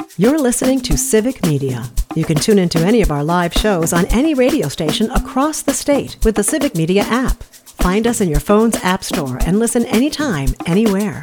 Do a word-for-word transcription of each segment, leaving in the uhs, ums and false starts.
You're listening to Civic Media. You can tune into any of our live shows on any radio station across the state with the Civic Media app. Find us in your phone's app store and listen anytime, anywhere.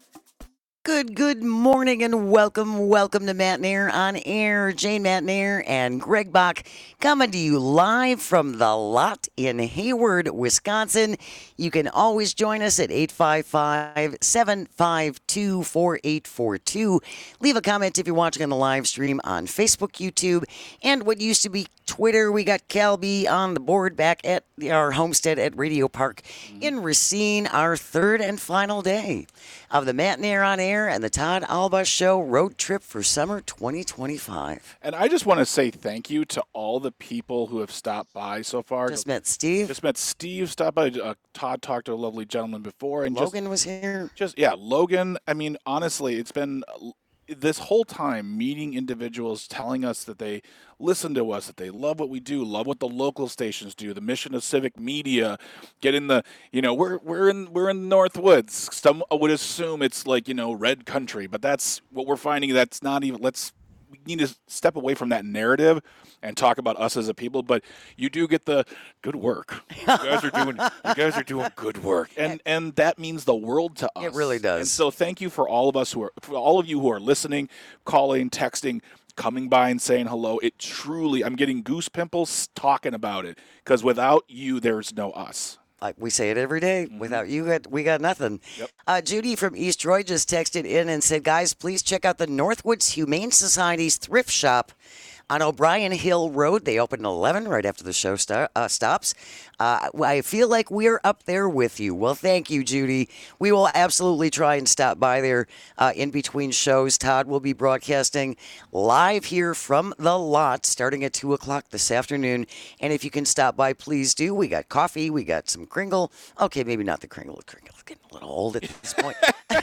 Good, good morning and welcome, welcome to Matt Nair on Air. Jane Matt Nair and Greg Bach coming to you live from the lot in Hayward, Wisconsin. You can always join us at eight five five, seven five two, four eight four two. Leave a comment if you're watching on the live stream on Facebook, YouTube, and what used to be Twitter. We got Calby on the board back at our homestead at Radio Park in Racine, our third and final day of the Matt Nair on Air and the Todd Alba Show road trip for summer twenty twenty-five. And I just want to say thank you to all the people who have stopped by so far. Just met Steve. Just met Steve. Stopped by. Uh, Todd talked to a lovely gentleman before, and Logan just, was here. Just yeah, Logan. I mean, honestly, it's been this whole time meeting individuals telling us that they listen to us, that they love what we do, love what the local stations do, the mission of Civic Media, get in the, you know, we're we're in we're in the Northwoods. Some would assume it's like, you know, red country, but that's what we're finding. That's not even, let's, we need to step away from that narrative and talk about us as a people. But you do get the good work. You guys are doing, you guys are doing good work, and and that means the world to us. It really does. And so thank you for all of us who are, for all of you who are listening, calling, texting, coming by and saying hello. It truly, I'm getting goose pimples talking about it, because without you, there's no us. Like we say it every day, mm-hmm. Without you, we got nothing. Yep. Uh, Judy from East Troy just texted in and said, guys, please check out the Northwoods Humane Society's thrift shop on O'Brien Hill Road. They open at eleven right after the show st- uh, stops. Uh, I feel like we're up there with you. Well, thank you, Judy. We will absolutely try and stop by there uh, in between shows. Todd will be broadcasting live here from the lot starting at two o'clock this afternoon. And if you can stop by, please do. We got coffee. We got some Kringle. Okay, maybe not the Kringle. The Kringle's getting a little old at this point.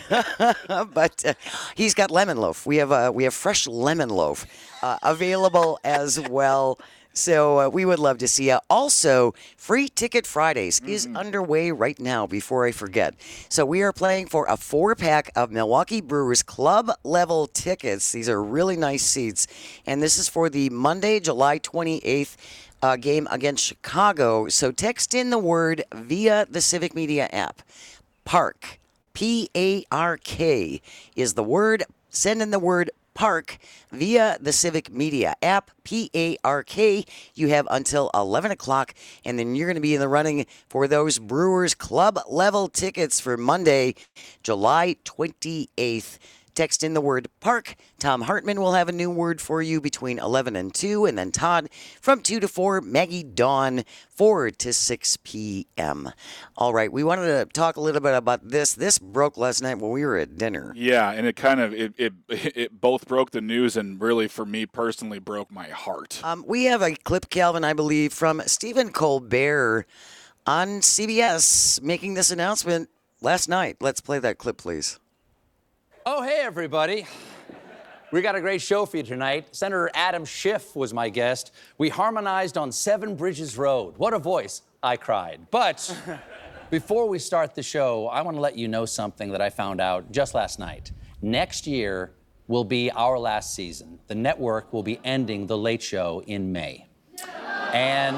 But uh, he's got lemon loaf. We have, uh, we have fresh lemon loaf uh, available as well. So uh, we would love to see you. Also, Free Ticket Fridays mm-hmm. is underway right now, before I forget. So we are playing for a four-pack of Milwaukee Brewers club-level tickets. These are really nice seats. And this is for the Monday, July twenty-eighth uh, game against Chicago. So text in the word via the Civic Media app. Park, P A R K is the word. Send in the word Park via the Civic Media app, P A R K. You have until eleven o'clock, and then you're going to be in the running for those Brewers Club level tickets for Monday, July twenty-eighth. Text in the word Park. Tom Hartman will have a new word for you between eleven and two, and then Todd from two to four, Maggie Dawn four to six p.m. All right, we wanted to talk a little bit about this. This broke last night when we were at dinner. Yeah, and it kind of, it it, it both broke the news and really, for me personally, broke my heart. Um, we have a clip, Calvin, I believe, from Stephen Colbert on C B S making this announcement last night. Let's play that clip, please. Oh, hey, everybody. We got a great show for you tonight. Senator Adam Schiff was my guest. We harmonized on Seven Bridges Road. What a voice. I cried. But before we start the show, I want to let you know something that I found out just last night. Next year will be our last season. The network will be ending The Late Show in May. And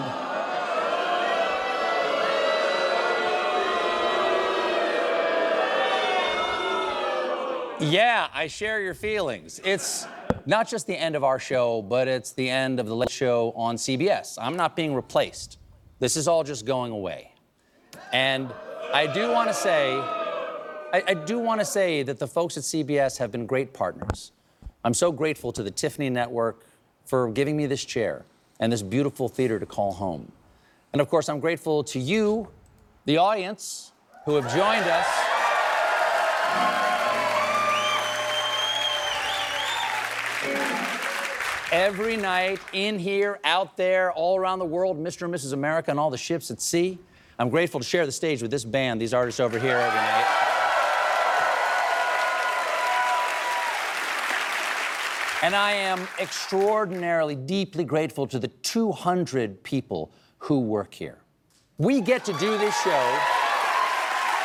yeah, I share your feelings. It's not just the end of our show, but it's the end of The Late Show on C B S. I'm not being replaced. This is all just going away. And I do want to say, I, I do want to say that the folks at C B S have been great partners. I'm so grateful to the Tiffany Network for giving me this chair and this beautiful theater to call home. And of course, I'm grateful to you, the audience, who have joined us. Every night, in here, out there, all around the world, Mister and Missus America and all the ships at sea. I'm grateful to share the stage with this band, these artists over here every night. And I am extraordinarily, deeply grateful to the two hundred people who work here. We get to do this show.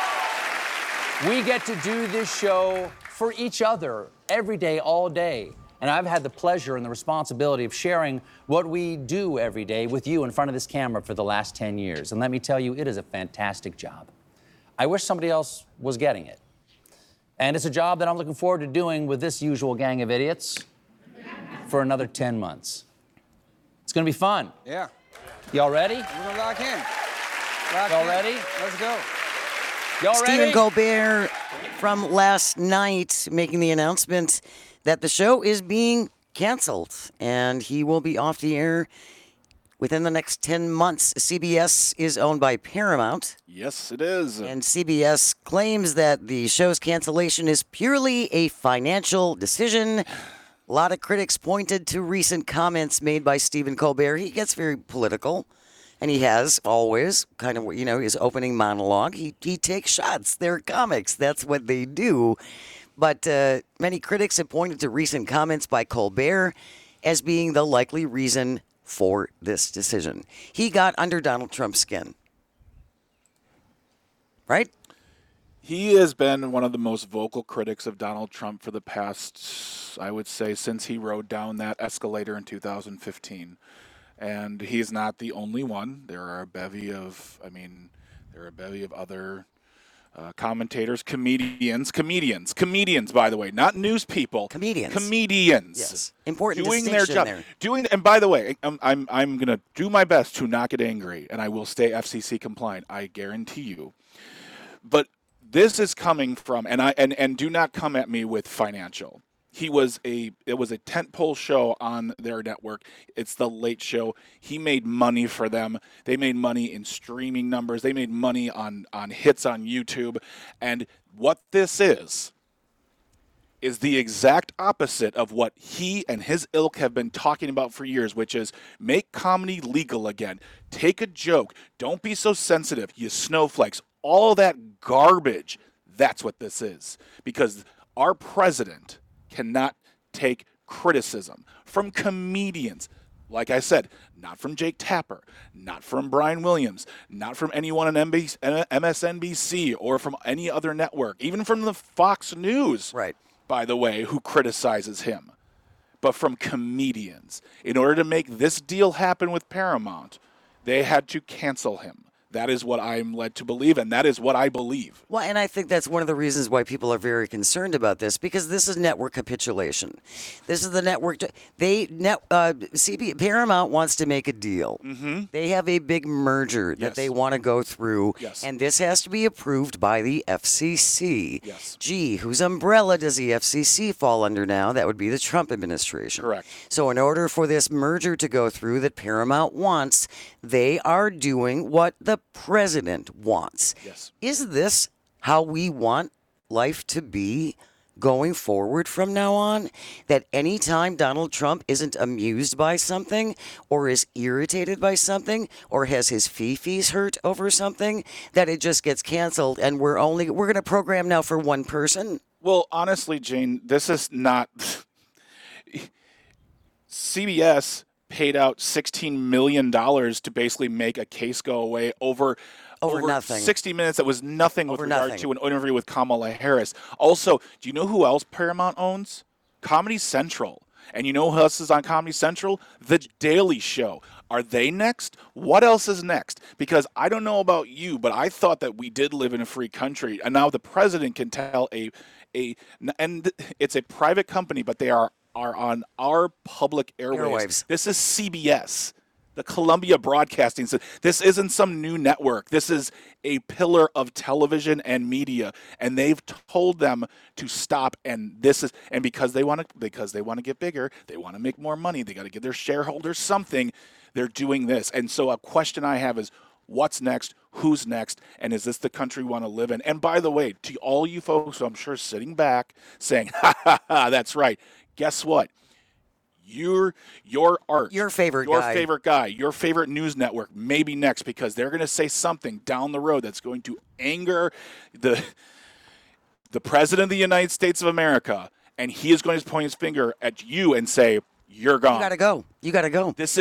We get to do this show for each other every day, all day. And I've had the pleasure and the responsibility of sharing what we do every day with you in front of this camera for the last ten years. And let me tell you, it is a fantastic job. I wish somebody else was getting it. And it's a job that I'm looking forward to doing with this usual gang of idiots for another ten months. It's gonna be fun. Yeah. Y'all ready? We're gonna lock in. Lock Y'all in. ready? Let's go. Y'all Stephen ready? Colbert from last night making the announcement that the show is being canceled and he will be off the air within the next ten months. C B S is owned by Paramount. Yes, it is. And C B S claims that the show's cancellation is purely a financial decision. A lot of critics pointed to recent comments made by Stephen Colbert. He gets very political, and he has always kind of, you know, his opening monologue. He, he takes shots. They're comics. That's what they do. But uh, many critics have pointed to recent comments by Colbert as being the likely reason for this decision. He got under Donald Trump's skin. Right? He has been one of the most vocal critics of Donald Trump for the past, I would say, since he rode down that escalator in two thousand fifteen. And he's not the only one. There are a bevy of, I mean, there are a bevy of other uh, commentators, comedians, comedians, comedians, by the way, not news people. Comedians. Comedians. Yes. Important doing their distinction job. there. Doing, and by the way, I'm I'm, I'm going to do my best to not get angry, and I will stay F C C compliant. I guarantee you. But this is coming from, and I and, and do not come at me with financial. He was a it was a tentpole show on their network. It's the Late Show. He made money for them. They made money in streaming numbers. They made money on on hits on YouTube. And what this is is the exact opposite of what he and his ilk have been talking about for years, which is make comedy legal again. Take a joke. Don't be so sensitive, you snowflakes. All that garbage. That's what this is. Because our president cannot take criticism from comedians. Like I said, not from Jake Tapper, not from Brian Williams, not from anyone on M S N B C or from any other network, even from the Fox News, Right. by the way, who criticizes him, but from comedians. In order to make this deal happen with Paramount, they had to cancel him. That is what I'm led to believe, and that is what I believe. Well, and I think that's one of the reasons why people are very concerned about this, because this is network capitulation. This is the network. They net uh, C B Paramount wants to make a deal. Mm-hmm. They have a big merger that Yes. they want to go through, Yes. and this has to be approved by the F C C. Yes. Gee, whose umbrella does the F C C fall under now? That would be the Trump administration. Correct. So in order for this merger to go through that Paramount wants, they are doing what the president wants. Yes. Is this how we want life to be going forward from now on? That anytime Donald Trump isn't amused by something or is irritated by something or has his fifis hurt over something, that it just gets canceled and we're only we're going to program now for one person? Well, honestly, Jane, this is not C B S paid out sixteen million dollars to basically make a case go away over, Over nothing. sixty minutes. That was nothing with Over regard nothing. to an interview with Kamala Harris. Also, do you know who else Paramount owns? Comedy Central. And you know who else is on Comedy Central? The Daily Show. Are they next? What else is next? Because I don't know about you, but I thought that we did live in a free country. And now the president can tell a, a and it's a private company, but they are are on our public airwaves. Airwaves. This is C B S, the Columbia Broadcasting System. This isn't some new network. This is a pillar of television and media, and they've told them to stop. And this is and because they want to because they want to get bigger, they want to make more money. They got to give their shareholders something. They're doing this. And so a question I have is, what's next? Who's next? And is this the country we want to live in? And by the way, to all you folks who I'm sure sitting back saying, ha, ha, ha, that's right. Guess what? Your your art, Your favorite your guy. favorite guy, your favorite news network may be next because they're going to say something down the road that's going to anger the the president of the United States of America, and he is going to point his finger at you and say, "You're gone." You got to go. You got to go. This is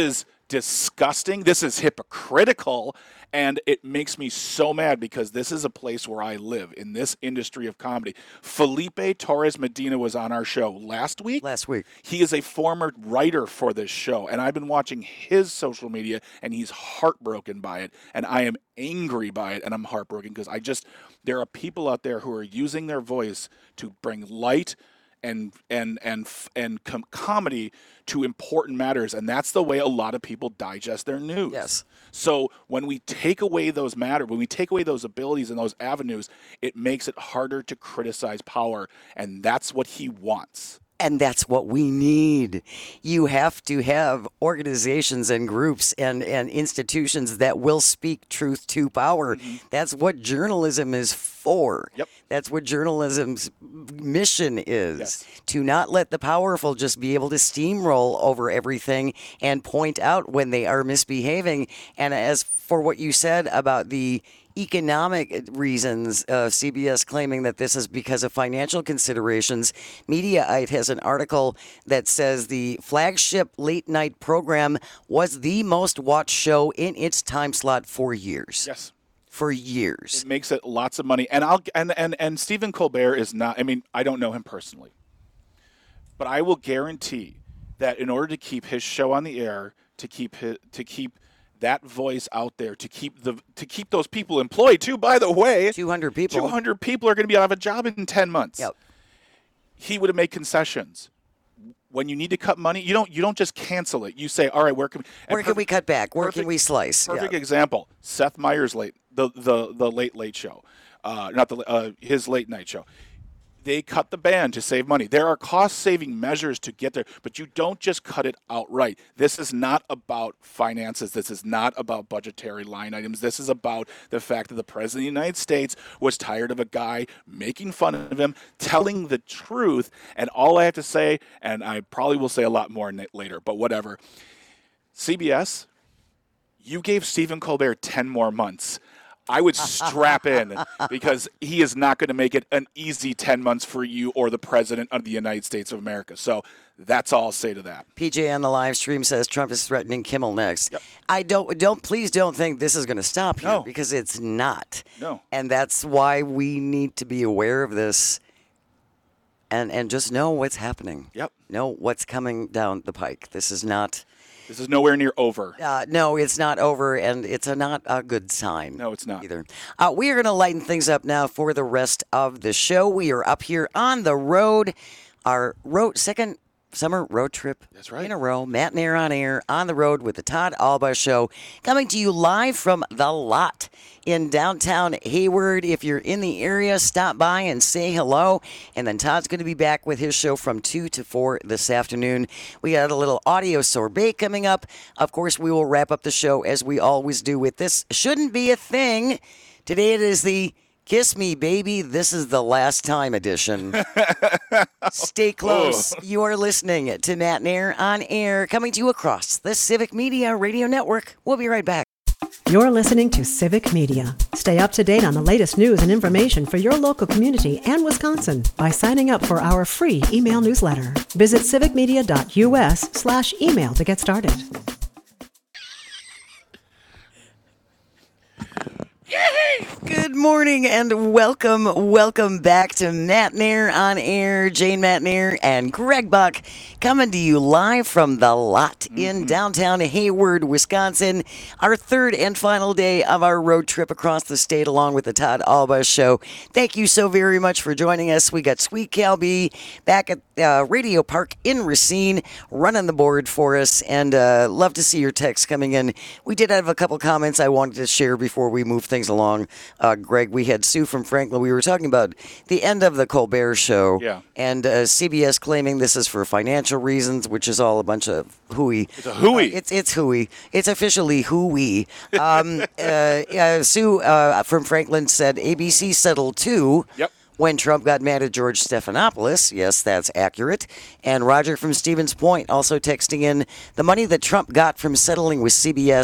disgusting. This is hypocritical. And it makes me so mad because this is a place where I live, in this industry of comedy. Felipe Torres Medina was on our show last week. Last week. He is a former writer for this show, and I've been watching his social media, and he's heartbroken by it, and I am angry by it, and I'm heartbroken because I just, there are people out there who are using their voice to bring light and and and and com- comedy to important matters, and that's the way a lot of people digest their news. Yes. So when we take away those matter, when we take away those abilities and those avenues, it makes it harder to criticize power, and that's what he wants. And that's what we need. You have to have organizations and groups and, and institutions that will speak truth to power. Mm-hmm. That's what journalism is for. Yep. That's what journalism's mission is. Yes. To not let the powerful just be able to steamroll over everything and point out when they are misbehaving. And as for what you said about the economic reasons, uh, C B S claiming that this is because of financial considerations. Mediaite has an article that says the flagship late night program was the most watched show in its time slot for years. Yes. For years. It makes it lots of money. And I'll and, and, and Stephen Colbert is not, I mean, I don't know him personally, but I will guarantee that in order to keep his show on the air, to keep his, to keep that voice out there, to keep the to keep those people employed too, by the way. two hundred people. two hundred people are going to be out of a job in ten months. Yep. He would have made concessions. When you need to cut money, you don't you don't just cancel it. You say, all right, where can we, where can we cut back? Where perfect, can we slice? Perfect yeah. example, Seth Meyers' late the the the late late show, uh, not the uh, his late night show. They cut the band to save money. There are cost-saving measures to get there, but you don't just cut it outright. This is not about finances. This is not about budgetary line items. This is about the fact that the President of the United States was tired of a guy making fun of him, telling the truth, and all I have to say, and I probably will say a lot more later, but whatever. C B S, you gave Stephen Colbert ten more months. I would strap in because he is not going to make it an easy ten months for you or the President of the United States of America. So that's all I'll say to that. P J on the live stream says Trump is threatening Kimmel next. Yep. I don't, don't, please don't think this is going to stop here No. because it's not. No. And that's why we need to be aware of this and, and just know what's happening. Yep. Know what's coming down the pike. This is not... This is nowhere near over. Uh, no, it's not over, and it's a not a good sign. No, it's not. Either. Uh, we are going to lighten things up now for the rest of the show. We are up here on the road. Our road second summer road trip That's right. in a row. Matt and Air on air, on the road with the Todd Alba Show. Coming to you live from The Lot in downtown Hayward. If you're in the area, stop by and say hello. And then Todd's going to be back with his show from two to four this afternoon. We got a little audio sorbet coming up. Of course, we will wrap up the show as we always do with This Shouldn't Be a Thing. Today it is the Kiss Me, Baby, This Is the Last Time edition. Stay close. Oh. You are listening to Matt and Air on air, coming to you across the Civic Media Radio Network. We'll be right back. You're listening to Civic Media. Stay up to date on the latest news and information for your local community and Wisconsin by signing up for our free email newsletter. Visit civicmedia.us slash email to get started. Good morning and welcome, welcome back to Matt and Air on air. Jane Matt and Air and Greg Buck coming to you live from The Lot mm-hmm. in downtown Hayward, Wisconsin. Our third and final day of our road trip across the state along with the Todd Alba Show. Thank you so very much for joining us. We got Sweet Cal B back at uh, Radio Park in Racine running the board for us, and uh, love to see your texts coming in. We did have a couple comments I wanted to share before we move things along. Uh, Greg, we had Sue from Franklin. We were talking about the end of the Colbert Show, yeah. and uh, C B S claiming this is for financial reasons, which is all a bunch of hooey. It's a hooey. Uh, it's it's hooey. It's officially hooey. Um, uh, uh, Sue uh, from Franklin said A B C settled too. Yep. When Trump got mad at George Stephanopoulos. Yes, that's accurate. And Roger from Stevens Point also texting in, the money that Trump got from settling with C B S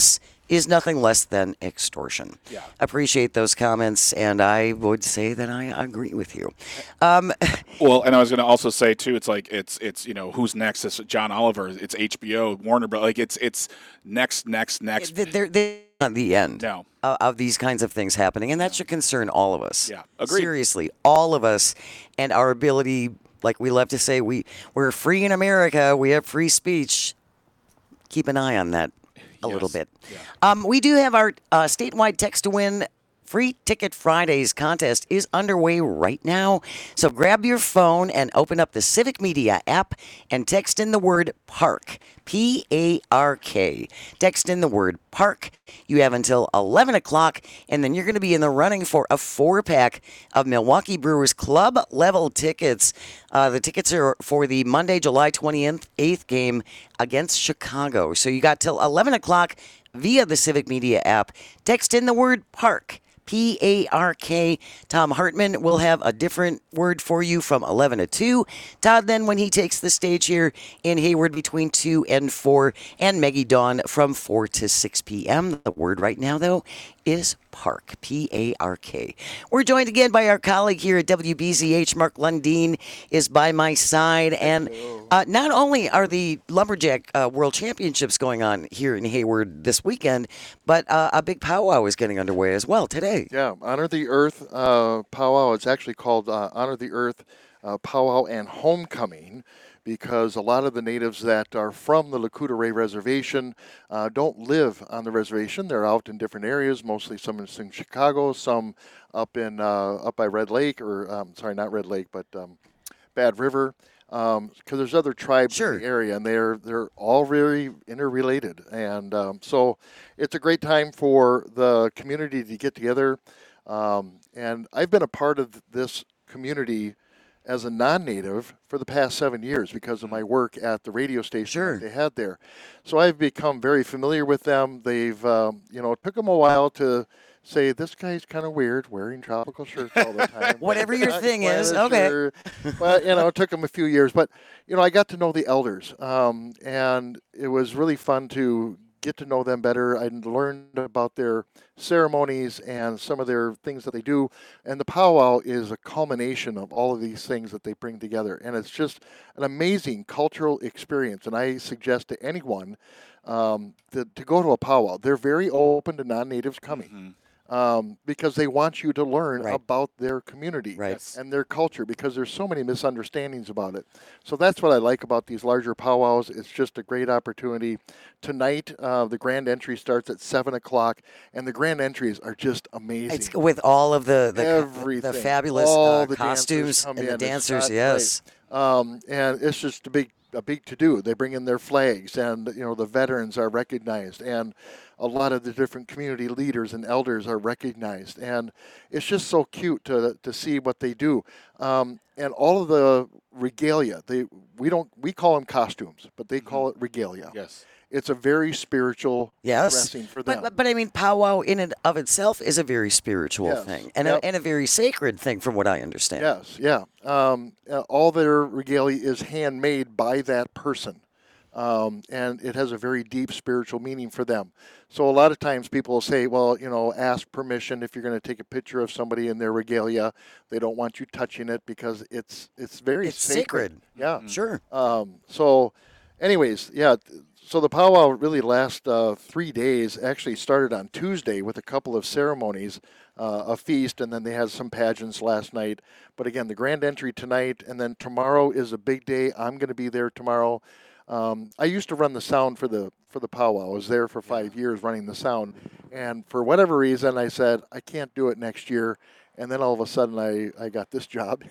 is nothing less than extortion. Yeah. Appreciate those comments, and I would say that I agree with you. Um, well, and I was going to also say too, it's like it's it's you know who's next? It's John Oliver. It's H B O, Warner Bros. Like it's it's next, next, next. they're, they're not the end No. of, of these kinds of things happening, and that should concern all of us. Yeah, agreed. Seriously, all of us, and our ability, like we love to say, we we're free in America. We have free speech. Keep an eye on that. A Yes. little bit. Yeah. Um, we do have our uh, statewide text to win Free Ticket Fridays contest is underway right now. So grab your phone and open up the Civic Media app and text in the word PARK, P A R K. Text in the word PARK. You have until eleven o'clock, and then you're going to be in the running for a four-pack of Milwaukee Brewers Club level tickets. Uh, the tickets are for the Monday, July twenty-eighth game against Chicago. So you got till eleven o'clock via the Civic Media app. Text in the word PARK. P A R K. Tom Hartman will have a different word for you from eleven to two. Todd then when he takes the stage here in Hayward between two and four. And Maggie Dawn from four to six p.m. The word right now, though, is PARK. P A R K. We're joined again by our colleague here at W B Z H. Mark Lundeen is by my side. And uh, not only are the Lumberjack uh, World Championships going on here in Hayward this weekend, but uh, a big powwow is getting underway as well today. Yeah, Honor the Earth uh, powwow. It's actually called uh, Honor the Earth uh, Powwow and Homecoming, because a lot of the natives that are from the Lakota Ray Reservation uh, don't live on the reservation. They're out in different areas, mostly some in Chicago, some up in uh, up by Red Lake, or um, sorry, not Red Lake, but um, Bad River. Because um, there's other tribes Sure. in the area, and they're they're all very interrelated, and um, so it's a great time for the community to get together. Um, and I've been a part of this community as a non-native for the past seven years because of my work at the radio station Sure. that they had there. So I've become very familiar with them. They've um, you know, it took them a while to say, this guy's kind of weird, wearing tropical shirts all the time. Whatever your Not thing quite is, as okay. sure. But, you know, it took them a few years. But, you know, I got to know the elders, um, and it was really fun to get to know them better. I learned about their ceremonies and some of their things that they do. And the powwow is a culmination of all of these things that they bring together. And it's just an amazing cultural experience. And I suggest to anyone um, to, to go to a powwow. They're very open to non-natives coming. Mm-hmm. Um, because they want you to learn Right. about their community Right. and their culture, because there's so many misunderstandings about it. So that's what I like about these larger powwows. It's just a great opportunity. Tonight, uh, the grand entry starts at seven o'clock, and the grand entries are just amazing. It's with all of the the, Everything. the fabulous All uh, the dancers costumes come and the in. It's dancers, not yes. right. Um, and it's just a big a big to do. They bring in their flags, and you know the veterans are recognized, and a lot of the different community leaders and elders are recognized, and it's just so cute to to see what they do. Um, and all of the regalia, they we don't we call them costumes, but they call it regalia. Yes. It's a very spiritual Yes, dressing for but, them. but but I mean, powwow in and of itself is a very spiritual Yes. thing, and Yep. a, and a very sacred thing, from what I understand. Yes, yeah. Um, uh, all their regalia is handmade by that person, um, and it has a very deep spiritual meaning for them. So a lot of times people will say, well, you know, ask permission if you're going to take a picture of somebody in their regalia. They don't want you touching it because it's it's very It's sacred. Yeah, Sure. Um, so, anyways, yeah. th- So the powwow really lasts uh, three days. Actually started on Tuesday with a couple of ceremonies, uh, a feast, and then they had some pageants last night. But again, the grand entry tonight, and then tomorrow is a big day. I'm going to be there tomorrow. Um, I used to run the sound for the for the powwow. I was there for five years running the sound, and for whatever reason, I said I can't do it next year. And then all of a sudden, I, I got this job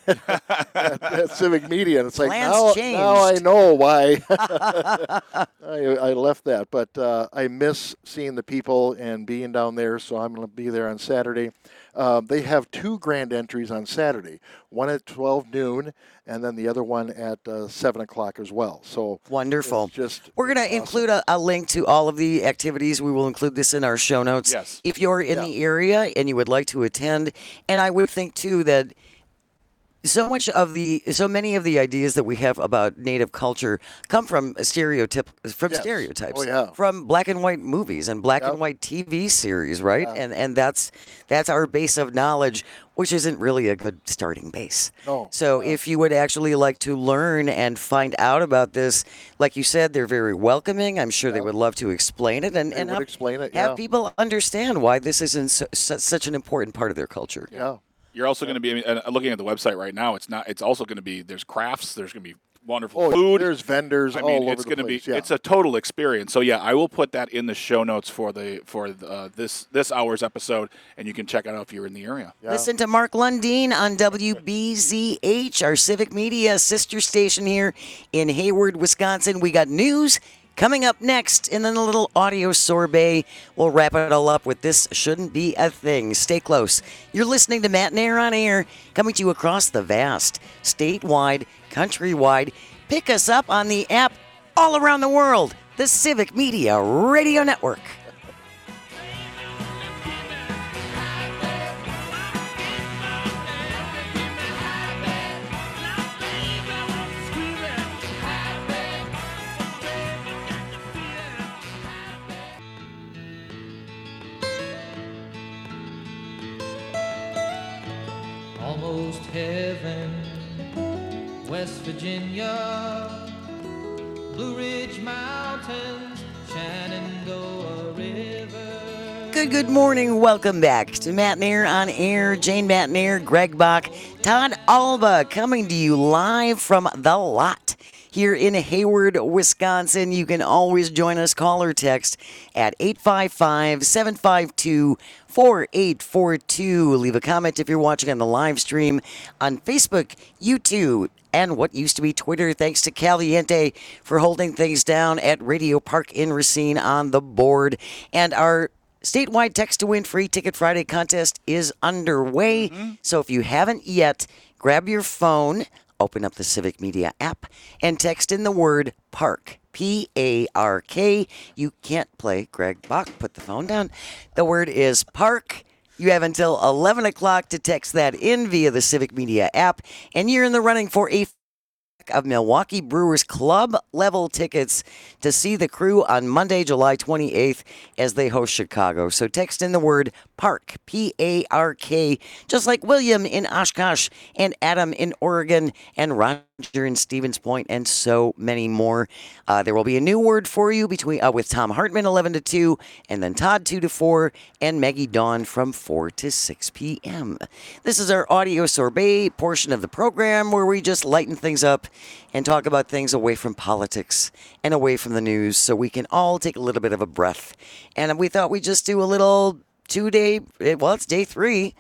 at, at Civic Media, and it's like Plans now, changed. now I know why I, I left that. But uh, I miss seeing the people and being down there, so I'm going to be there on Saturday. Uh, they have two grand entries on Saturday, one at twelve noon, and then the other one at uh, seven o'clock as well. So Wonderful. it's just We're going to awesome. include a, a link to all of the activities. We will include this in our show notes. Yes. If you're in Yeah. the area and you would like to attend, and I would think too that so much of the so many of the ideas that we have about native culture come from stereotype from Yes. stereotypes Oh, yeah. from black and white movies and black Yep. and white T V series, right? And and that's that's our base of knowledge, which isn't really a good starting base. No. So if you would actually like to learn and find out about this, like you said, they're very welcoming. I'm sure they would love to explain it and, They and would have, explain it, have yeah. people understand why this is in su- su- such an important part of their culture. Yeah. You're also going to be I mean, uh, looking at the website right now. It's not. It's also going to be. There's crafts. There's going to be wonderful Oh, food. there's vendors I all mean, over it's the going to be. place, yeah. It's a total experience. So yeah, I will put that in the show notes for the for uh, this this hour's episode, and you can check it out if you're in the area. Yeah. Listen to Mark Lundeen on W B Z H, our civic media sister station here in Hayward, Wisconsin. We got news coming up next, and then a little audio sorbet. We'll wrap it all up with This Shouldn't Be a Thing. Stay close. You're listening to Matt and Air on Air, coming to you across the vast, statewide, countrywide. Pick us up on the app all around the world, the Civic Media Radio Network. Almost heaven, West Virginia, Blue Ridge Mountains, Shenandoah River. Good, good morning. Welcome back to Matt and Air on Air. Jane Matt and Air, Greg Bach, Todd Alba coming to you live from The Lot here in Hayward, Wisconsin. You can always join us, call or text at eight five five, seven five two, four eight four two. Leave a comment if you're watching on the live stream on Facebook, YouTube, and what used to be Twitter. Thanks to Caliente for holding things down at Radio Park in Racine on the board. And our statewide Text to Win Free Ticket Friday contest is underway. So if you haven't yet, grab your phone, open up the Civic Media app, and text in the word PARK. P A R K. You can't play Greg Bach. Put the phone down. The word is PARK. You have until eleven o'clock to text that in via the Civic Media app, and you're in the running for a of Milwaukee Brewers club level tickets to see the Crew on Monday, July twenty-eighth as they host Chicago. So text in the word PARK, P A R K, just like William in Oshkosh and Adam in Oregon and Roger in Stevens Point and so many more. Uh, there will be a new word for you between uh, with Tom Hartman eleven to two, and then Todd two to four, and Maggie Dawn from four to six p.m. This is our audio sorbet portion of the program where we just lighten things up and talk about things away from politics and away from the news so we can all take a little bit of a breath. And we thought we'd just do a little two-day, well, it's day three.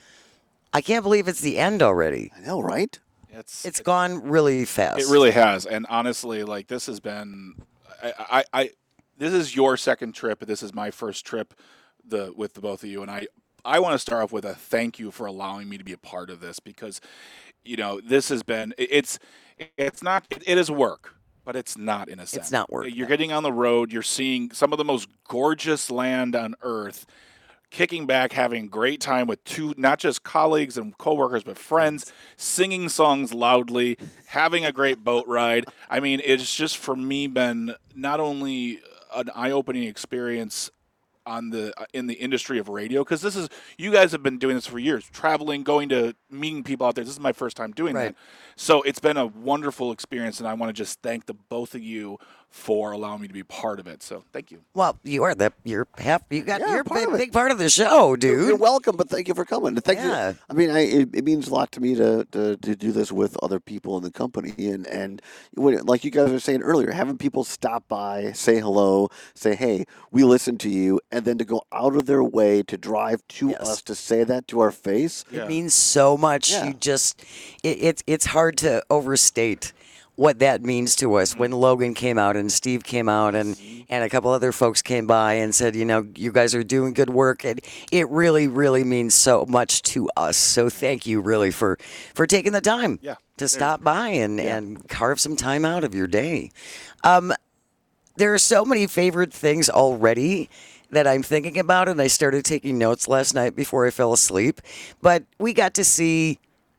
I can't believe it's the end already. I know, right? It's It's gone really fast. It really has, and honestly, like this has been, I, I, I this is your second trip. This is my first trip, the with the both of you, and I, I want to start off with a thank you for allowing me to be a part of this because, you know, this has been, it's, it's not, it, it is work, but it's not in a sense. It's not work, You're no. getting on the road. You're seeing some of the most gorgeous land on earth. Kicking back, having a great time with two, not just colleagues and coworkers, but friends, singing songs loudly, having a great boat ride. I mean, it's just for me been not only an eye-opening experience on the in the industry of radio, because this is, you guys have been doing this for years, traveling, going to meeting people out there. This is my first time doing Right. that. So it's been a wonderful experience, and I want to just thank the both of you for allowing me to be part of it. So thank you. Well, you are the you're half you got Yeah, you're a part big, of it. big part of the show, You're dude. welcome, but thank you for coming. Thank Yeah. you. I mean, I, it, it means a lot to me to, to, to do this with other people in the company, and and when, like you guys were saying earlier, having people stop by, say hello, say hey, we listen to you, and then to go out of their way to drive to Yes. us to say that to our face. It means so much. Yeah. You just it, it's it's hard to overstate what that means to us when Logan came out and Steve came out and, and a couple other folks came by and said, you know, you guys are doing good work. And it really, really means so much to us. So thank you really for, for taking the time Yeah. to stop by and, and carve some time out of your day. Um, there are so many favorite things already that I'm thinking about, and I started taking notes last night before I fell asleep. But we got to see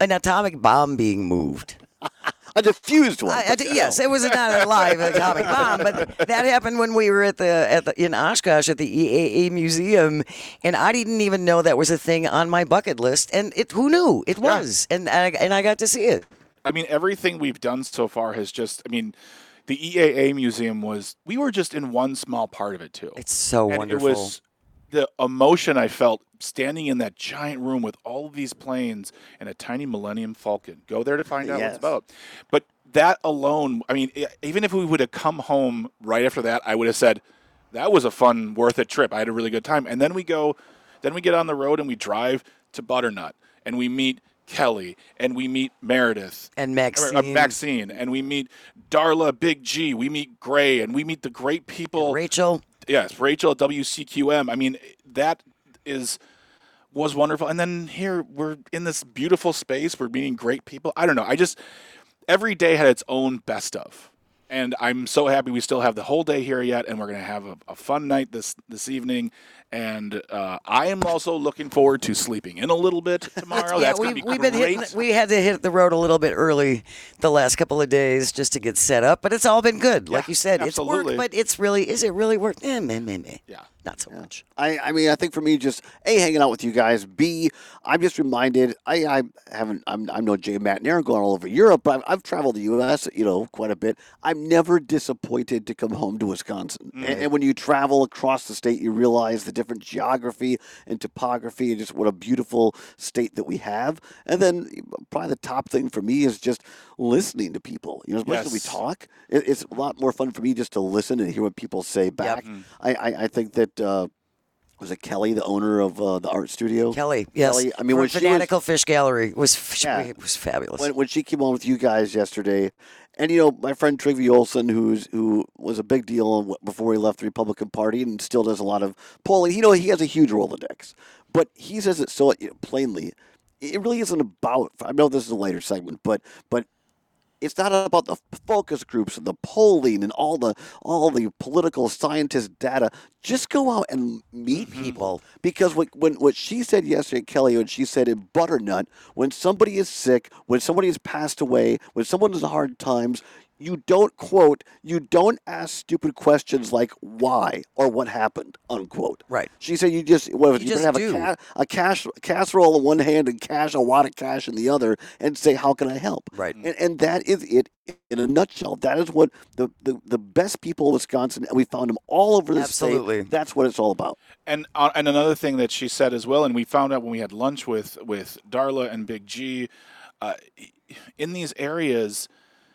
an atomic bomb being moved. A diffused one. I, I, yes, it was not a live atomic bomb, but that happened when we were at the at the in Oshkosh at the E A A museum, and I didn't even know that was a thing on my bucket list. And it, who knew it was? Yeah. And I, and I got to see it. I mean, everything we've done so far has just. I mean, the E A A museum was. We were just in one small part of it too. It's so and wonderful. It was the emotion I felt standing in that giant room with all of these planes and a tiny Millennium Falcon. Go there to find out yes. what it's about. But that alone, I mean, even if we would have come home right after that, I would have said, that was a fun, worth it trip. I had a really good time. And then we go, then we get on the road and we drive to Butternut and we meet Kelly and we meet Meredith. And Maxine. Or, uh, Maxine. And we meet Darla, Big G. We meet Gray and we meet the great people. And Rachel. Yes, Rachel at W C Q M. I mean, that is was wonderful. And then here we're in this beautiful space. We're meeting great people. I don't know. I just every day had its own best of. And I'm so happy we still have the whole day here yet, and we're going to have a, a fun night this this evening. And uh, I am also looking forward to sleeping in a little bit tomorrow. yeah, That's we, going to be we've great. been hitting, we had to hit the road a little bit early the last couple of days just to get set up, but it's all been good. Yeah, like you said, absolutely. it's work, but it's really, is it really work? Eh, meh, meh, meh. Yeah. Not so much. I, I mean, I think for me, just A, hanging out with you guys. B, I'm just reminded, I, I haven't, I'm, I'm no Jay Matt and Aaron going all over Europe, but I've, I've traveled the U S, you know, quite a bit. I'm never disappointed to come home to Wisconsin. Mm. And, and when you travel across the state, you realize the different geography and topography and just what a beautiful state that we have. And then probably the top thing for me is just listening to people. You know, as much as we Yes. talk, it, it's a lot more fun for me just to listen and hear what people say back. Mhm. I, I, I think that, uh, was it Kelly, the owner of uh, the art studio? Kelly, yes. Kelly, I mean, From when she was- Fanatical Fish Gallery was f- Yeah. it was fabulous. When, when she came on with you guys yesterday, and you know, my friend Trygve Olsen, who's who was a big deal before he left the Republican Party and still does a lot of polling. You know, he has a huge Rolodex, but he says it so you know, plainly. It really isn't about. I know this is a later segment, but but. It's not about the focus groups and the polling and all the all the political scientist data. Just go out and meet Mm-hmm. people. Because what, when what she said yesterday, Kelly, when she said in Butternut, when somebody is sick, when somebody has passed away, when someone has hard times, you don't quote, you don't ask stupid questions like why or what happened, unquote. Right. She said you just what, You you just have do. a, ca- a cash casserole in one hand and cash a wad of cash in the other and say how can I help? Right. And, and that is it in a nutshell. That is what the, the, the best people of Wisconsin, and we found them all over the Absolutely. state. That's what it's all about. And uh, and another thing that she said as well, and we found out when we had lunch with with Darla and Big G, uh, in these areas,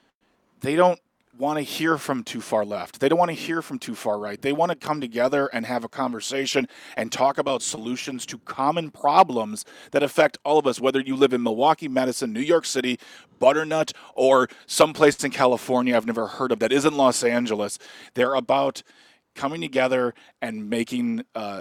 they don't want to hear from too far left. They don't want to hear from too far right. They want to come together and have a conversation and talk about solutions to common problems that affect all of us, whether you live in Milwaukee, Madison, New York City, Butternut, or someplace in California I've never heard of that isn't Los Angeles. They're about coming together and making uh,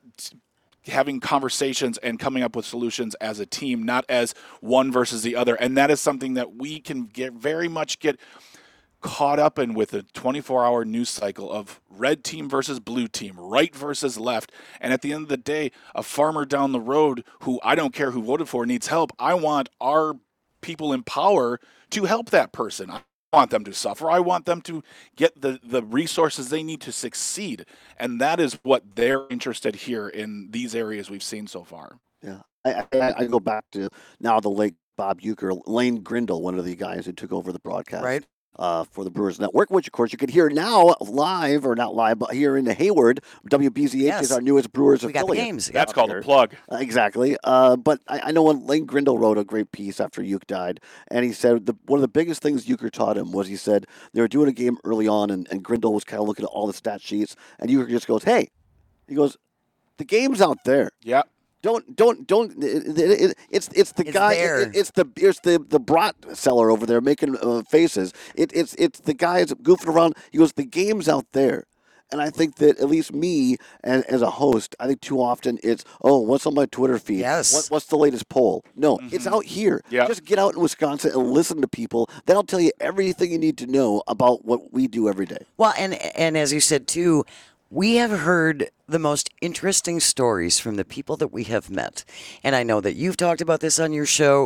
having conversations and coming up with solutions as a team, not as one versus the other. And that is something that we can get very much get caught up in with the twenty-four hour news cycle of red team versus blue team, right versus left. And at the end of the day, a farmer down the road who I don't care who voted for needs help. I want our people in power to help that person. I want them to suffer. I want them to get the, the resources they need to succeed. And that is what they're interested here in these areas we've seen so far. Yeah. I, I, I go back to now the late Bob Euchre, Lane Grindle, one of the guys who took over the broadcast. Right. Uh, for the Brewers Network, which of course you can hear now live, or not live, but here in the Hayward. W B Z H Yes. is our newest Brewers We got the affiliate. games. Yeah. That's called here. a plug. Uh, exactly. Uh, but I, I know when Lane Grindle wrote a great piece after Uke died, and he said the, one of the biggest things Euchre taught him was he said they were doing a game early on, and, and Grindle was kind of looking at all the stat sheets, and Euchre just goes, "Hey," he goes, "the game's out there. Yeah. Don't don't don't. It, it, it, it's it's the It's guy. there. It, it's the it's the the brat seller over there making uh, faces. It, it's it's the guys goofing around. He goes, the game's out there. And I think that at least me as, as a host, I think too often it's, oh, what's on my Twitter feed? Yes. What, what's the latest poll? No, it's out here. Yeah. Just get out in Wisconsin and listen to people. That'll tell you everything you need to know about what we do every day. Well, and and as you said too, we have heard the most interesting stories from the people that we have met. And I know that you've talked about this on your show.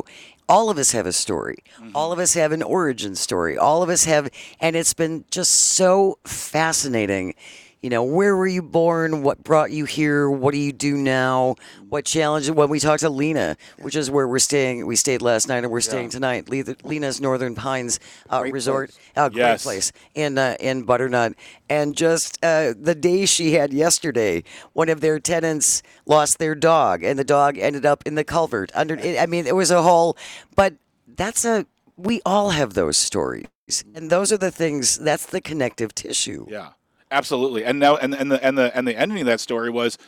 all of us have a story. Mm-hmm. All of us have an origin story. All of us have, and it's been just so fascinating. You know, where were you born? What brought you here? What do you do now? What challenge? When we talked to Lena, which is where we're staying, we stayed last night and we're staying yeah. tonight. Lena's Northern Pines uh, Resort, uh, great yes. place in uh, in Butternut. And just uh, the day she had yesterday, one of their tenants lost their dog, and the dog ended up in the culvert. Under, I mean, it was a whole. But that's a. We all have those stories, and those are the things. That's the connective tissue. Yeah. Absolutely, and now and and the and the and the ending of that story was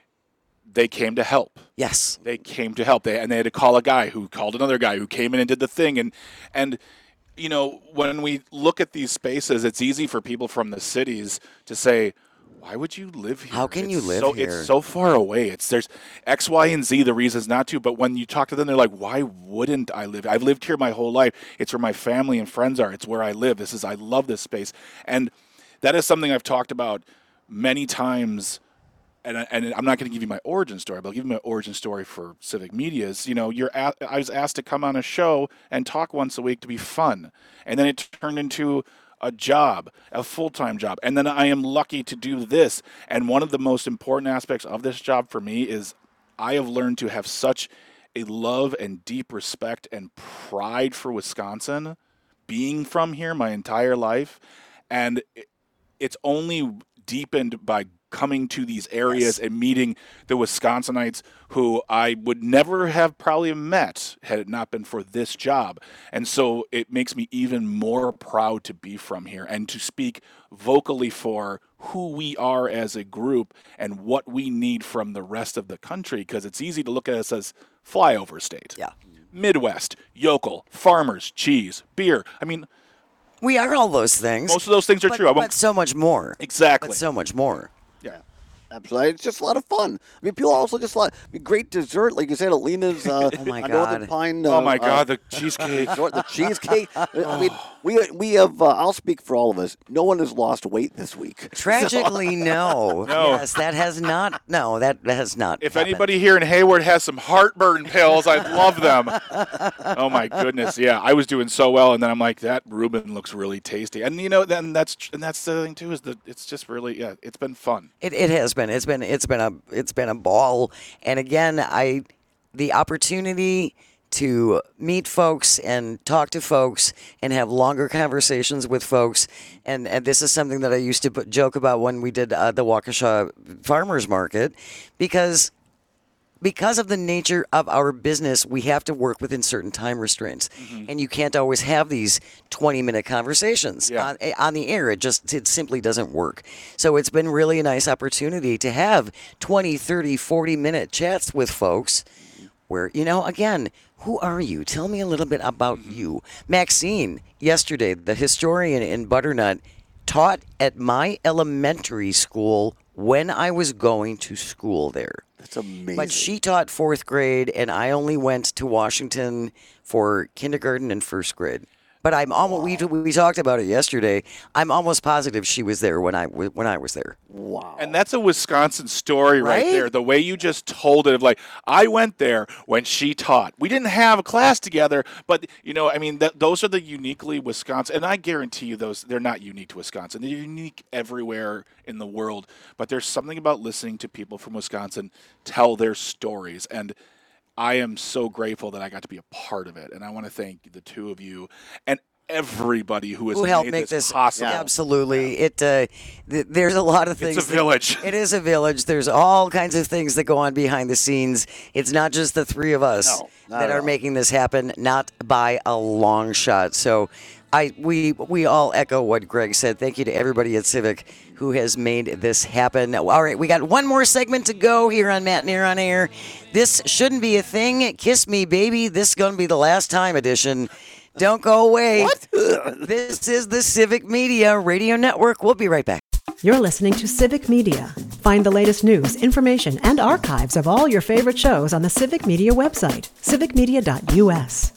they came to help. Yes, they came to help. They and they had to call a guy who called another guy who came in and did the thing. And and you know, when we look at these spaces, it's easy for people from the cities to say, "Why would you live here? How can it's you live so, here? It's so far away. It's there's X, Y, and Z the reasons not to." But when you talk to them, they're like, "Why wouldn't I live? I've lived here my whole life. It's where my family and friends are. It's where I live. This is I love this space." And that is something I've talked about many times, and, I, and I'm not going to give you my origin story, but I'll give you my origin story for Civic Media's. You know, you're at, I was asked to come on a show and talk once a week to be fun, and then it turned into a job, a full-time job, and then I am lucky to do this. And one of the most important aspects of this job for me is I have learned to have such a love and deep respect and pride for Wisconsin, being from here my entire life, and it, it's only deepened by coming to these areas yes. and meeting the Wisconsinites who I would never have probably met had it not been for this job. And so it makes me even more proud to be from here and to speak vocally for who we are as a group and what we need from the rest of the country, because it's easy to look at us as flyover state. Yeah. Midwest, yokel, farmers, cheese, beer. I mean, we are all those things. Most of those things are but, true. I won't, but so much more. Exactly. But so much more. Yeah. Absolutely. It's just a lot of fun. I mean, people also just a lot. I mean, great dessert, like you said, at Lena's uh, oh my on God. Northern Pine. Uh, oh, my God, uh, the cheesecake. the cheesecake. I mean, we we have, uh, I'll speak for all of us, no one has lost weight this week. Tragically, no. no. Yes, that has not, no, that has not If happened. anybody here in Hayward has some heartburn pills, I'd love them. Oh, my goodness. Yeah, I was doing so well, and then I'm like, that Reuben looks really tasty. And, you know, then that's and that's the thing, too, is that it's just really, yeah, it's been fun. It it has been. It's been, it's been a, it's been a ball. And again, I, the opportunity to meet folks and talk to folks and have longer conversations with folks. And, and this is something that I used to put, joke about when we did uh, the Waukesha Farmers Market, because because of the nature of our business, we have to work within certain time restraints. Mm-hmm. And you can't always have these twenty-minute conversations yeah. on, on the air. It just it simply doesn't work. So it's been really a nice opportunity to have twenty, thirty, forty-minute chats with folks where, you know, again, who are you? Tell me a little bit about you. Maxine, yesterday, the historian in Butternut, taught at my elementary school when I was going to school there. That's amazing. But she taught fourth grade, and I only went to Washington for kindergarten and first grade. But I'm almost we we talked about it yesterday. I'm almost positive she was there when I when I was there. Wow. And that's a Wisconsin story right, Right? there. The way you just told it of like, I went there when she taught. We didn't have a class together, but you know, I mean, that, those are the uniquely Wisconsin. And I guarantee you, those they're not unique to Wisconsin. They're unique everywhere in the world. But there's something about listening to people from Wisconsin tell their stories, and I am so grateful that I got to be a part of it, and I want to thank the two of you and everybody who has Who helped made make this, this possible. Absolutely. It uh, th- there's a lot of things. It's a that- village. it is a village. There's all kinds of things that go on behind the scenes. It's not just the three of us No, not that at are all. making this happen, not by a long shot. So I we we all echo what Greg said. Thank you to everybody at Civic who has made this happen. All right, we got one more segment to go here on Matt Near on Air. This shouldn't be a thing. Kiss me, baby. This is going to be the last time edition. Don't go away. What? This is the Civic Media Radio Network. We'll be right back. You're listening to Civic Media. Find the latest news, information, and archives of all your favorite shows on the Civic Media website, civic media dot u s.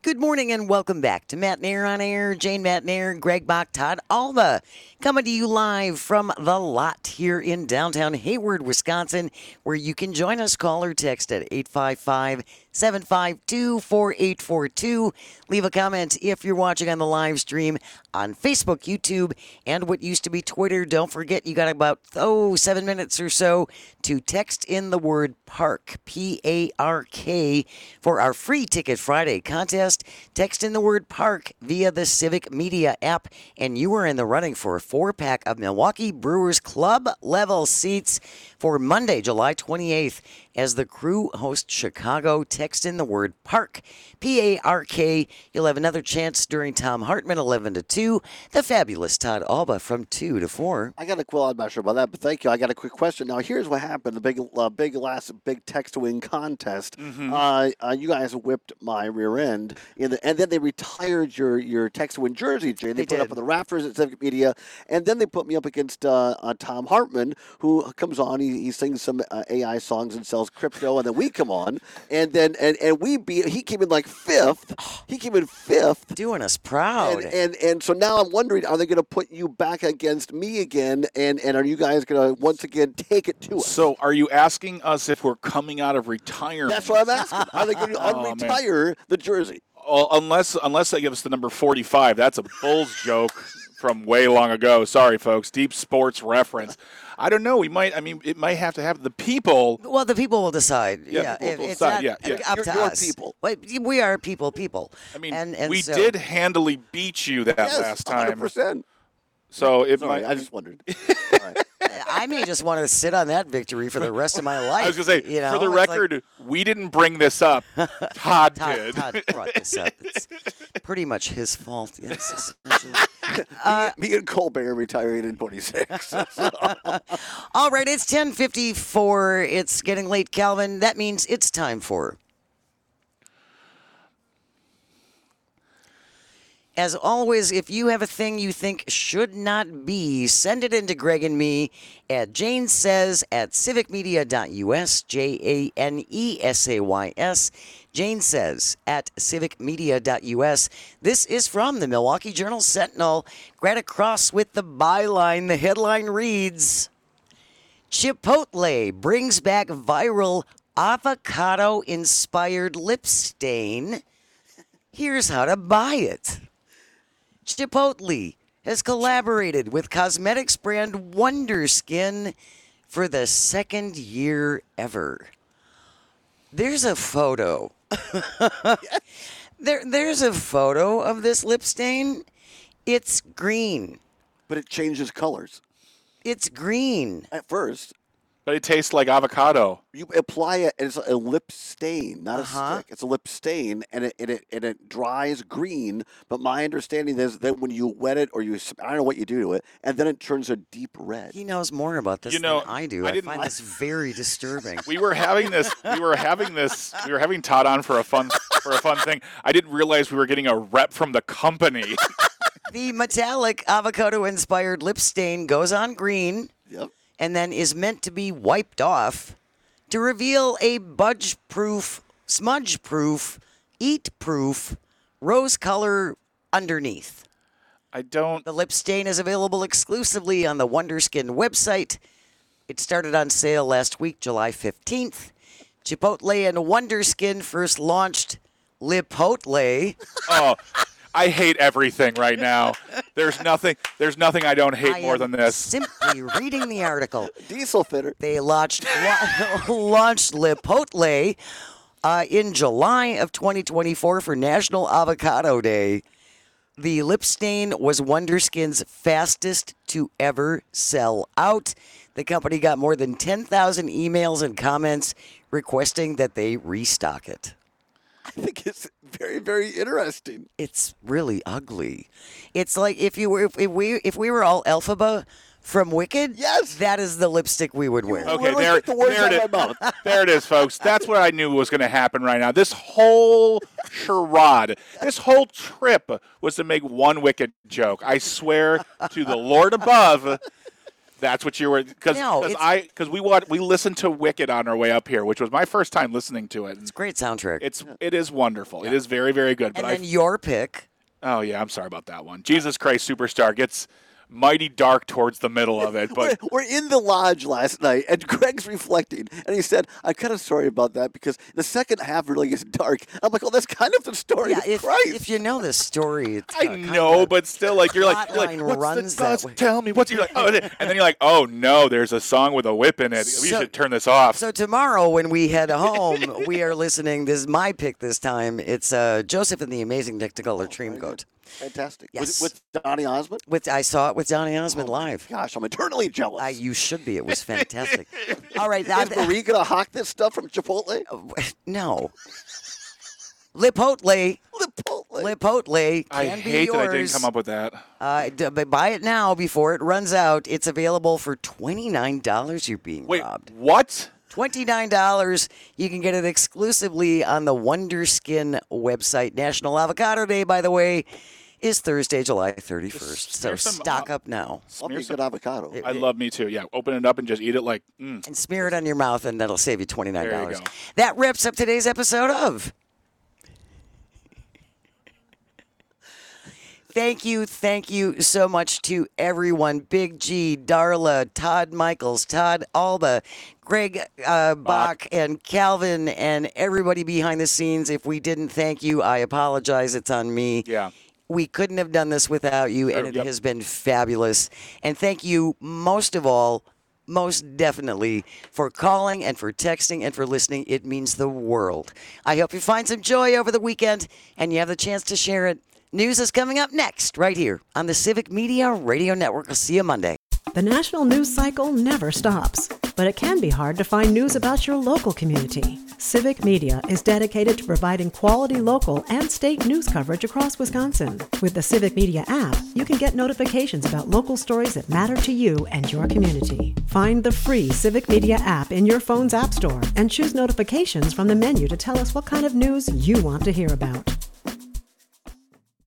Good morning and welcome back to Matt Nair on Air. Jane Matt Nair, Greg Bach, Todd Alba, coming to you live from The Lot here in downtown Hayward, Wisconsin, where you can join us. Call or text at eight five five, seven five two, four eight four two. Leave a comment if you're watching on the live stream on Facebook, YouTube, and what used to be Twitter. Don't forget, you got about, oh, seven minutes or so to text in the word PARK, P A R K, for our free Ticket Friday contest. Text in the word PARK via the Civic Media app, and you are in the running for a four-pack of Milwaukee Brewers Club level seats for Monday, July twenty-eighth, as the Crew hosts Chicago. Text in the word PARK, P A R K. You'll have another chance during Tom Hartman, eleven to two. The fabulous Todd Alba from two to four. I got a well, I'm not sure about that, but thank you. I got a quick question. Now, here's what happened: the big, uh, big last big text to win contest. Mm-hmm. Uh, uh, you guys whipped my rear end, in the, and then they retired your your text to win jersey. Jay. They, They put it up did. on the rafters at Civic Media, and then they put me up against uh, uh, Tom Hartman, who comes on. He, he sings some uh, A I songs and sells crypto, and then we come on, and then and, and we beat. He came in like fifth. He came in fifth. Doing us proud. And, and and so now I'm wondering, are they going to put you back against me again? And, and are you guys going to once again take it to us? So, are you asking us if we're coming out of retirement? That's what I'm asking. Are they going to Oh, man. unretire the jersey? Well, unless unless they give us the number forty-five. That's a Bulls joke from way long ago. Sorry, folks. Deep sports reference. I don't know. We might. I mean, it might have to have the people. Well, the people will decide. Yeah, Yeah, people it- will it's decide. not Yeah, yeah. up You're- to you're us. people. Wait, we are people, people. I mean, and, and we so, did handily beat you that Yes, last one hundred time. percent. So it Sorry, might. I just wondered. All right. I may just want to sit on that victory for the rest of my life. I was going to say, you know? for the It's like- record, we didn't bring this up. Todd, Todd, did. Todd brought this up. It's pretty much his fault. Yes, essentially. Me and Colbert are retiring in twenty-six. All right, it's ten fifty-four. It's getting late, Calvin. That means it's time for. As always, if you have a thing you think should not be, send it in to Greg and me at Jane Says at civic media dot U S, J A N E S A Y S, Jane Says at civic media dot U S. This is from the Milwaukee Journal Sentinel. Right across with the byline, the headline reads, Chipotle brings back viral avocado-inspired lip stain. Here's how to buy it. Chipotle has collaborated with cosmetics brand Wonder Skin for the second year ever. There's a photo. there, there's a photo of this lip stain. It's green. But it changes colors. It's green. At first, But it tastes like avocado. you apply it as a lip stain, not Uh-huh. a stick. It's a lip stain, and it, and it and it dries green. But my understanding is that when you wet it, or you I don't know what you do to it, and then it turns a deep red. He knows more about this You know, than I do. I I, didn't find like- this very disturbing. We were having this. We were having this. We were having Todd on for a fun for a fun thing. I didn't realize we were getting a rep from the company. The metallic avocado-inspired lip stain goes on green. Yep. And then is meant to be wiped off to reveal a budge-proof, smudge-proof, eat-proof rose color underneath. I don't. The lip stain is available exclusively on the Wonder Skin website. It started on sale last week, July fifteenth. Chipotle and Wonder Skin first launched Lipotle. Oh, I hate everything right now. There's nothing. There's nothing I don't hate I more am than this. Simply reading the article. Diesel fitter. They launched launched Lipotle uh, in July of twenty twenty-four for National Avocado Day. The lip stain was Wonder Skin's fastest to ever sell out. The company got more than ten thousand emails and comments requesting that they restock it. I think it's very, very interesting. It's really ugly. It's like if you were if, if we if we were all Elphaba from Wicked. Yes. that is the lipstick we would wear. Okay, Literally there, took the words there, out it of my is. There it is, folks. That's what I knew was going to happen right now. This whole charade, this whole trip was to make one Wicked joke. I swear to the Lord above That's what you were because No, because it's- I because we watched, we listened to Wicked on our way up here, which was my first time listening to it. It's a great soundtrack. It's it is wonderful. It is very very good. and But then I your pick. oh yeah, I'm sorry about that one. Jesus Christ Superstar gets mighty dark towards the middle of it, but We're, we're in the lodge last night, and Greg's reflecting, and he said, "I'm kind of sorry about that because the second half really gets dark." I'm like, "Oh, that's kind of the story Yeah, of if, Christ." if you know the story, it's I uh, kind know, of- but still, like you're like, you're like plotline what's runs the that buzz? way. Tell me what's you're like, oh, and then you're like, oh no, there's a song with a whip in it. We So- should turn this off. So tomorrow when we head home, we are listening. This is my pick this time. It's uh, Joseph and the Amazing Technicolor Dreamcoat. Fantastic. Yes. With, with Donny Osmond? With I saw it with Donny Osmond live. Gosh, I'm eternally jealous. I, you should be. It was fantastic. All right, Is Marie going to hawk this stuff from Chipotle? no. Lipotle. Chipotle. Lipotle I can be hate yours. that I didn't come up with that. Uh, d- but buy it now before it runs out. It's available for twenty-nine dollars. You're being Wait, robbed. what? twenty-nine dollars. You can get it exclusively on the Wonder Skin website. National Avocado Day, by the way, is Thursday, July thirty-first. So smear some, stock uh, up now. Love Smear me a some- good avocado. It- I love me too. Yeah, open it up and just eat it like. Mm. And smear it on your mouth, and that'll save you twenty-nine dollars. There you go. That wraps up today's episode of. Thank you, thank you so much to everyone. Big G, Darla, Todd Michaels, Todd Alba, Greg uh, Bach, and Calvin, and everybody behind the scenes. If we didn't thank you, I apologize. It's on me. Yeah. We couldn't have done this without you, and it Yep. has been fabulous. And thank you most of all, most definitely, for calling and for texting and for listening. It means the world. I hope you find some joy over the weekend and you have the chance to share it. News is coming up next, right here on the Civic Media Radio Network. I'll see you Monday. The national news cycle never stops, but it can be hard to find news about your local community. Civic Media is dedicated to providing quality local and state news coverage across Wisconsin. With the Civic Media app, you can get notifications about local stories that matter to you and your community. Find the free Civic Media app in your phone's app store and choose notifications from the menu to tell us what kind of news you want to hear about.